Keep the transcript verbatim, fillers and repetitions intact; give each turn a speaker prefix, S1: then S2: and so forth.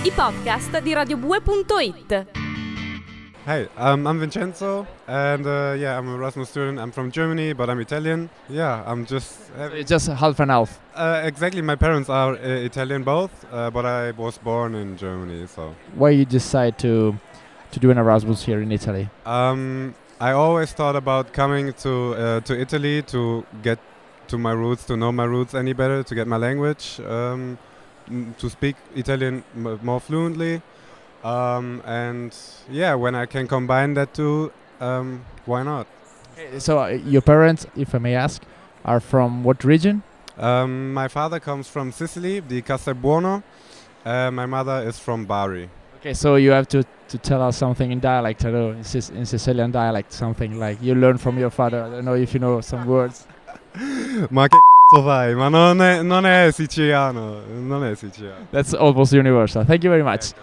S1: i podcast di radiobue punto it.
S2: Hey, um, I'm Vincenzo, and uh, yeah, I'm an Erasmus student. I'm from Germany, but I'm Italian. Yeah, I'm just... Uh,
S3: So it's just half and half.
S2: uh, exactly, my parents are uh, Italian both, uh, but I was born in Germany, so...
S3: Why you decide to to do an Erasmus here in Italy?
S2: Um, I always thought about coming to uh, to Italy to get to my roots, to know my roots any better, to get my language, um, m- to speak Italian m- more fluently. Um, and yeah, when I can combine that two, um, why not?
S3: So uh, your parents, if I may ask, are from what region?
S2: Um, my father comes from Sicily, di Castelbuono. Uh, my mother is from Bari.
S3: Okay, so you have to, to tell us something in dialect, I don't know, in, Sic- in Sicilian dialect, something like you learned from your father. I don't know if you know some words.
S2: Ma che c***o fai? Ma non è, non è siciliano, non è siciliano.
S3: That's almost universal. Thank you very much.